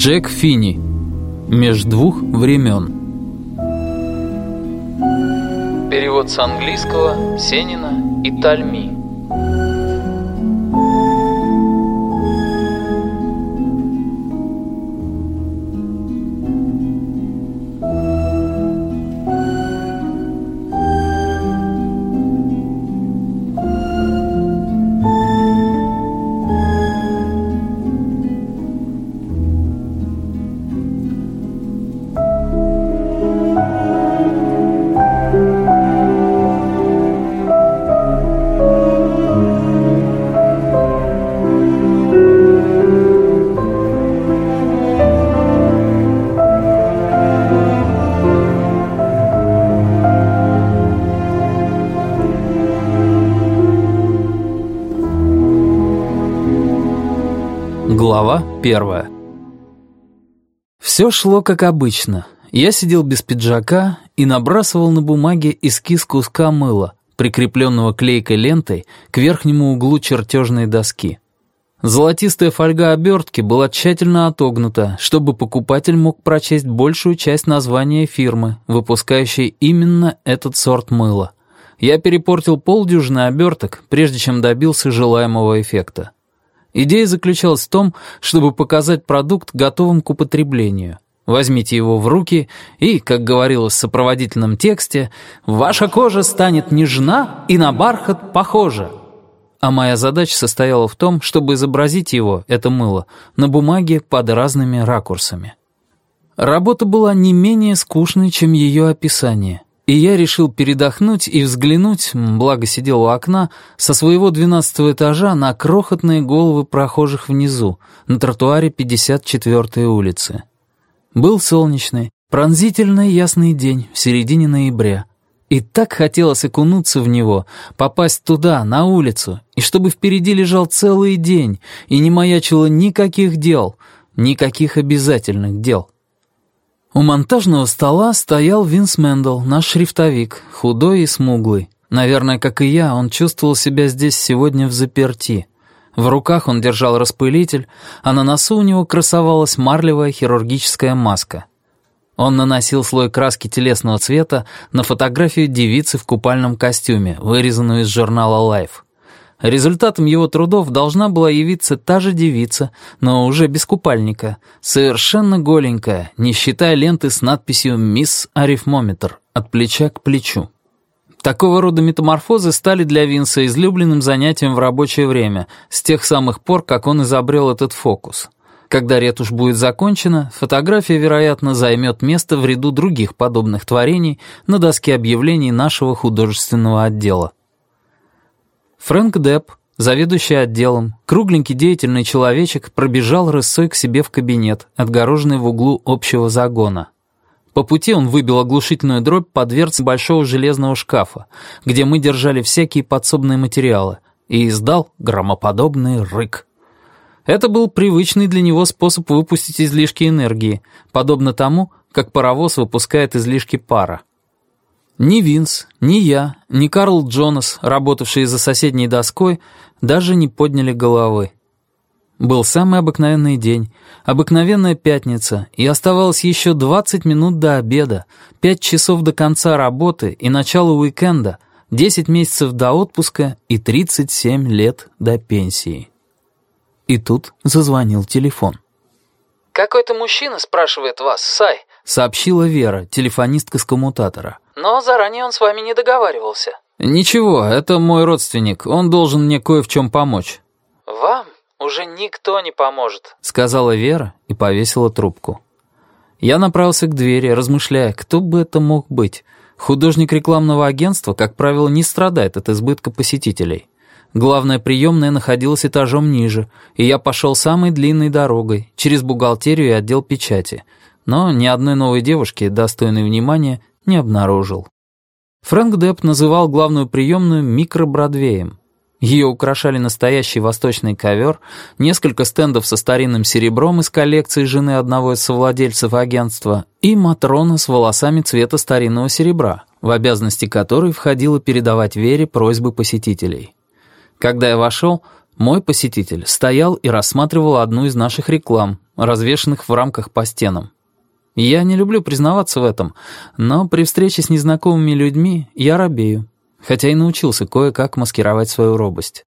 Джек Финни. «Меж двух времен». Перевод с английского Сенина и Тальми. Глава 1. Все шло как обычно. Я сидел без пиджака и набрасывал на бумаге эскиз куска мыла, прикрепленного клейкой лентой к верхнему углу чертежной доски. Золотистая фольга обертки была тщательно отогнута, чтобы покупатель мог прочесть большую часть названия фирмы, выпускающей именно этот сорт мыла. Я перепортил полдюжины оберток, прежде чем добился желаемого эффекта. Идея заключалась в том, чтобы показать продукт готовым к употреблению. Возьмите его в руки и, как говорилось в сопроводительном тексте, «Ваша кожа станет нежна и на бархат похожа». А моя задача состояла в том, чтобы изобразить его, это мыло, на бумаге под разными ракурсами. Работа была не менее скучной, чем ее описание. И я решил передохнуть и взглянуть, благо сидел у окна, со своего 12-го этажа на крохотные головы прохожих внизу, на тротуаре 54-й улицы. Был солнечный, пронзительно ясный день в середине ноября. И так хотелось окунуться в него, попасть туда, на улицу, и чтобы впереди лежал целый день, и не маячило никаких дел, никаких обязательных дел. У монтажного стола стоял Винс Мэндл, наш шрифтовик, худой и смуглый. Наверное, как и я, он чувствовал себя здесь сегодня взаперти. В руках он держал распылитель, а на носу у него красовалась марлевая хирургическая маска. Он наносил слой краски телесного цвета на фотографию девицы в купальном костюме, вырезанную из журнала Life. Результатом его трудов должна была явиться та же девица, но уже без купальника, совершенно голенькая, не считая ленты с надписью «Мисс Арифмометр» от плеча к плечу. Такого рода метаморфозы стали для Винса излюбленным занятием в рабочее время, с тех самых пор, как он изобрел этот фокус. Когда ретушь будет закончена, фотография, вероятно, займет место в ряду других подобных творений на доске объявлений нашего художественного отдела. Фрэнк Депп, заведующий отделом, кругленький деятельный человечек, пробежал рысцой к себе в кабинет, отгороженный в углу общего загона. По пути он выбил оглушительную дробь по дверце большого железного шкафа, где мы держали всякие подсобные материалы, и издал громоподобный рык. Это был привычный для него способ выпустить излишки энергии, подобно тому, как паровоз выпускает излишки пара. Ни Винс, ни я, ни Карл Джонас, работавшие за соседней доской, даже не подняли головы. Был самый обыкновенный день, обыкновенная пятница, и оставалось еще 20 минут до обеда, 5 часов до конца работы и начала уикенда, 10 месяцев до отпуска и 37 лет до пенсии. И тут зазвонил телефон. «Какой-то мужчина спрашивает вас, Сай», — сообщила Вера, телефонистка с коммутатора. «Но заранее он с вами не договаривался». «Ничего, это мой родственник, он должен мне кое в чем помочь». «Вам уже никто не поможет», — сказала Вера и повесила трубку. Я направился к двери, размышляя, кто бы это мог быть. Художник рекламного агентства, как правило, не страдает от избытка посетителей. Главная приемная находилась этажом ниже, и я пошел самой длинной дорогой, через бухгалтерию и отдел печати, но ни одной новой девушки, достойной внимания, не обнаружил. Фрэнк Депп называл главную приемную «микро-бродвеем». Ее украшали настоящий восточный ковер, несколько стендов со старинным серебром из коллекции жены одного из совладельцев агентства и матрона с волосами цвета старинного серебра, в обязанности которой входило передавать Вере просьбы посетителей. Когда я вошел, мой посетитель стоял и рассматривал одну из наших реклам, развешанных в рамках по стенам. Я не люблю признаваться в этом, но при встрече с незнакомыми людьми я робею, хотя и научился кое-как маскировать свою робость.